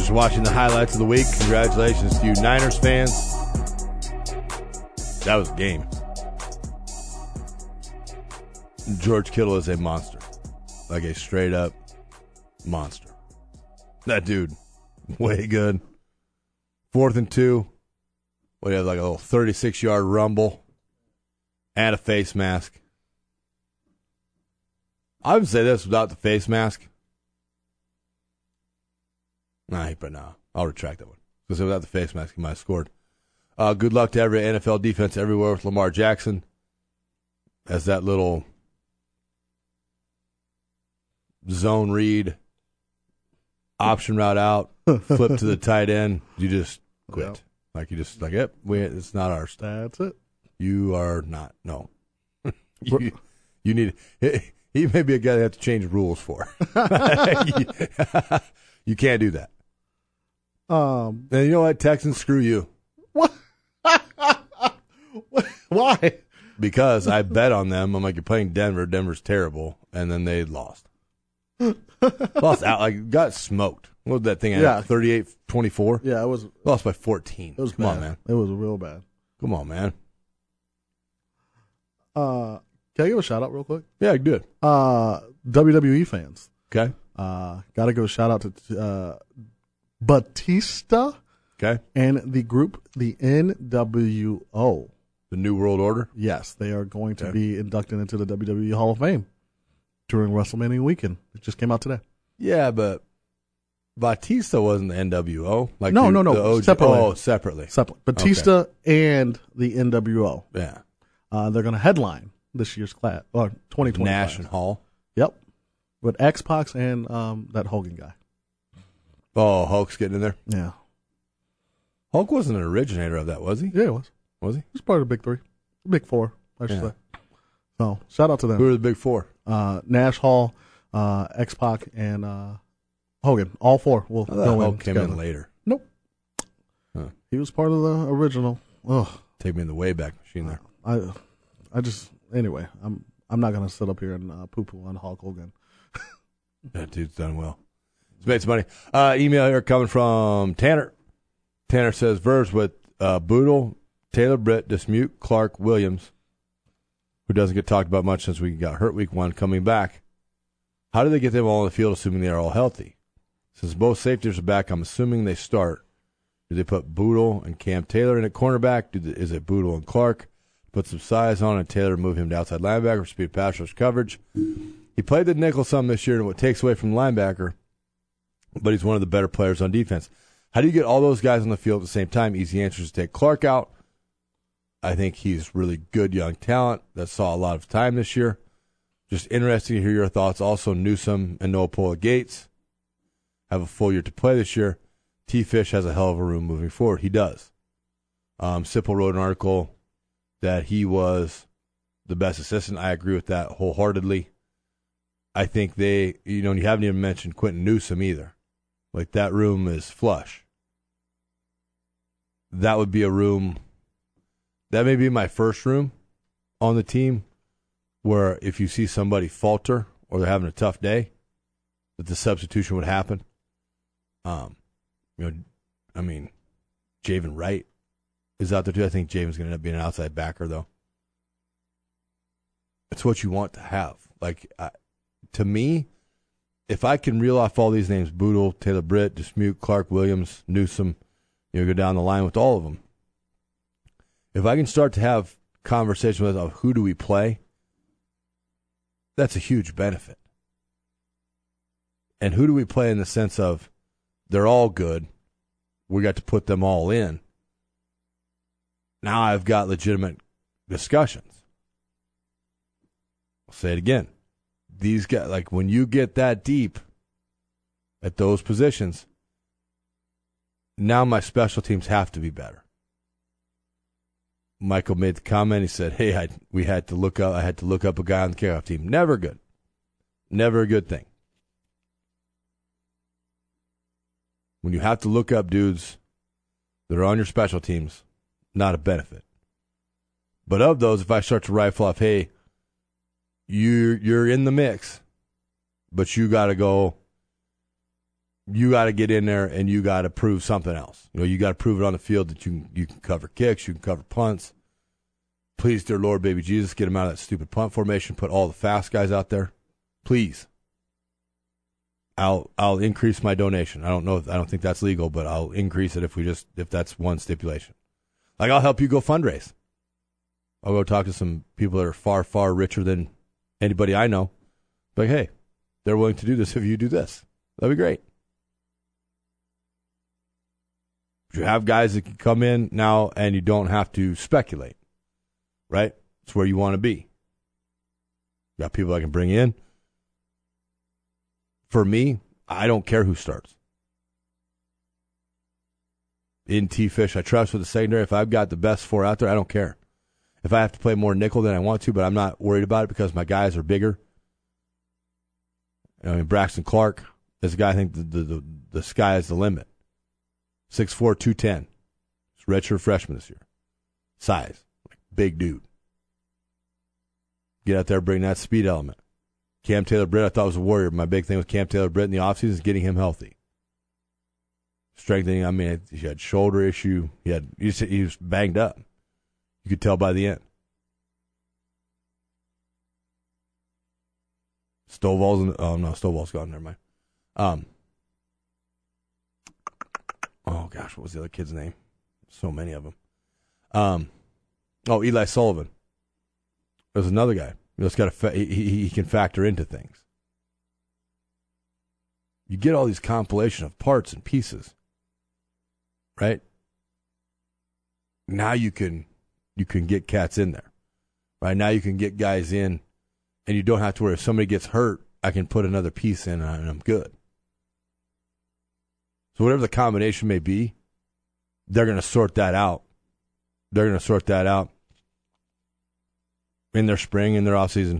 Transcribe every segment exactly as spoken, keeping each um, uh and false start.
just watching the highlights of the week. Congratulations to you Niners fans. That was a game. George Kittle is a monster. Like a straight-up monster. That dude, way good. Fourth and two. What do you have, like a little thirty-six-yard rumble and a face mask. I would say this without the face mask. Nah, but nah. I'll retract that one. Because without the face mask, he might have scored. Uh, good luck to every N F L defense everywhere with Lamar Jackson. As that little zone read, option route out, flip to the tight end. You just quit. Yep. Like you just like, yep, we, it's not ours. That's it. You are not. No. you, you need. He may be a guy that have to change rules for. You can't do that. Um. And you know what? Texans, screw you. What? Why? Because I bet on them. I'm like, you're playing Denver. Denver's terrible, and then they lost. Lost out. Like got smoked. What was that thing? Yeah, thirty-eight twenty-four. Yeah, it was. Lost by fourteen. It was Come bad. on, man. It was real bad. Come on, man. Uh, can I give a shout out real quick? Yeah, I can do it. Uh, W W E fans. Okay. Uh, got to give a shout out to uh, Batista. Okay. And the group, the N W O. The New World Order? Yes, they are going to okay. be inducted into the W W E Hall of Fame during WrestleMania weekend. It just came out today. Yeah, but Batista wasn't the N W O. Like no, the, no, no, the O G- separately. Oh, separately. Separately. Batista okay. and the N W O. Yeah. Uh, they're going to headline this year's class, or twenty twenty National Hall. Yep. With X-Pac and um, that Hogan guy. Oh, Hulk's getting in there? Yeah. Hulk wasn't an originator of that, was he? Yeah, he was. Was he? He was part of the Big Three. Big Four, I should yeah. say. So, shout out to them. Who are the Big Four? Uh, Nash Hall, uh, X-Pac, and uh, Hogan. All four will oh, go Hulk in came together. in later. Nope. Huh. He was part of the original. Ugh. Take me in the Wayback Machine there. I, I just anyway. I'm I'm not gonna sit up here and uh, poo-poo on Hulk Hogan. That dude's done well. He's made some money. Uh, email here coming from Tanner. Tanner says verbs with uh, Boodle, Taylor Britt, Dismute, Clark, Williams, who doesn't get talked about much since we got hurt week one, coming back. How do they get them all on the field, assuming they are all healthy? Since both safeties are back, I'm assuming they start. Do they put Boodle and Cam Taylor in at cornerback? Do they, is it Boodle and Clark? Put some size on and Taylor move him to outside linebacker for speed pass rush coverage. He played the nickel some this year, and what takes away from the linebacker, but he's one of the better players on defense. How do you get all those guys on the field at the same time? Easy answer is to take Clark out. I think he's really good young talent that saw a lot of time this year. Just interesting to hear your thoughts. Also, Newsome and Noah Gates have a full year to play this year. T-Fish has a hell of a room moving forward. He does. Um, Sipple wrote an article that he was the best assistant. I agree with that wholeheartedly. I think they, you know, and you haven't even mentioned Quentin Newsome either. Like, that room is flush. That would be a room, that may be my first room on the team where if you see somebody falter or they're having a tough day, that the substitution would happen. Um, you know, I mean, Javen Wright is out there too. I think Javen's going to end up being an outside backer, though. It's what you want to have. Like, I, to me, if I can reel off all these names, Boodle, Taylor Britt, Dismute, Clark, Williams, Newsome, you know, go down the line with all of them. If I can start to have conversations with of who do we play, that's a huge benefit. And who do we play in the sense of they're all good, we got to put them all in. Now I've got legitimate discussions. I'll say it again. These guys, like when you get that deep at those positions, now my special teams have to be better. Michael made the comment. He said, "Hey, I, we had to look up. I had to look up a guy on the kickoff team. Never good. Never a good thing. When you have to look up dudes that are on your special teams, not a benefit. But of those, if I start to rifle off, hey, you you're in the mix, but you got to go you got to get in there and you got to prove something else. You know, you got to prove it on the field that you can, you can cover kicks, you can cover punts. Please, dear Lord, baby Jesus, get them out of that stupid punt formation. Put all the fast guys out there, please. I'll I'll increase my donation. I don't know. If, I don't think that's legal, but I'll increase it if we just if that's one stipulation. Like I'll help you go fundraise. I'll go talk to some people that are far far richer than anybody I know. Like, hey, they're willing to do this if you do this. That'd be great. You have guys that can come in now, and you don't have to speculate. Right? It's where you want to be. You got people I can bring in. For me, I don't care who starts. In T-Fish, I trust with the secondary. If I've got the best four out there, I don't care. If I have to play more nickel than I want to, but I'm not worried about it because my guys are bigger. I mean, Braxton Clark is a guy I think the, the, the, the sky is the limit. six four, two ten. He's a redshirt freshman this year. Size. Big dude. Get out there, bring that speed element. Cam Taylor-Britt, I thought was a warrior. My big thing with Cam Taylor-Britt in the offseason is getting him healthy. Strengthening, I mean, he had shoulder issue. He had he was banged up. You could tell by the end. Stovall's, in, oh no, Stovall's gone, never mind. Um, oh gosh, what was the other kid's name? So many of them. Um, oh, Eli Sullivan. There's another guy. He's got a fa- he, he can factor into things. You get all these compilation of parts and pieces, right? Now you can you can get cats in there, right? Now you can get guys in, and you don't have to worry if somebody gets hurt. I can put another piece in, and I'm good. So whatever the combination may be, they're going to sort that out. They're going to sort that out. In their spring, in their offseason.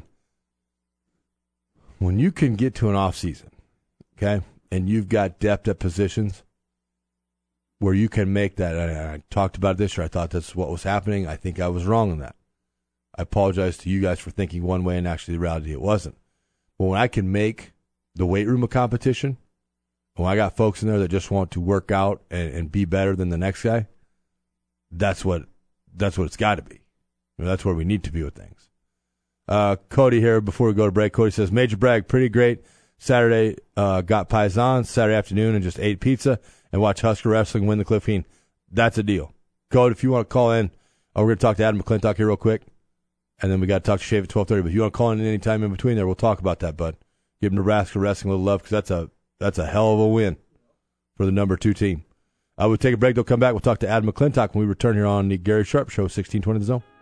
When you can get to an offseason, okay, and you've got depth at positions where you can make that, I, I talked about this, or I thought that's what was happening. I think I was wrong on that. I apologize to you guys for thinking one way, and actually the reality it wasn't. But when I can make the weight room a competition, when I got folks in there that just want to work out and, and be better than the next guy, that's what that's what it's got to be. You know, that's where we need to be with things. Uh, Cody here, before we go to break, Cody says, Major Bragg, pretty great. Saturday, uh, got Paisans, Saturday afternoon, and just ate pizza, and watch Husker Wrestling win the Cliff Heen. That's a deal. Cody, if you want to call in, oh, we're going to talk to Adam McClintock here real quick, and then we got to talk to Shave at twelve thirty. But if you want to call in any time in between there, we'll talk about that, bud. Give Nebraska Wrestling a little love, because that's a, that's a hell of a win for the number two team. I uh, would take a break. They'll come back. We'll talk to Adam McClintock when we return here on the Gary Sharp Show, sixteen twenty The Zone.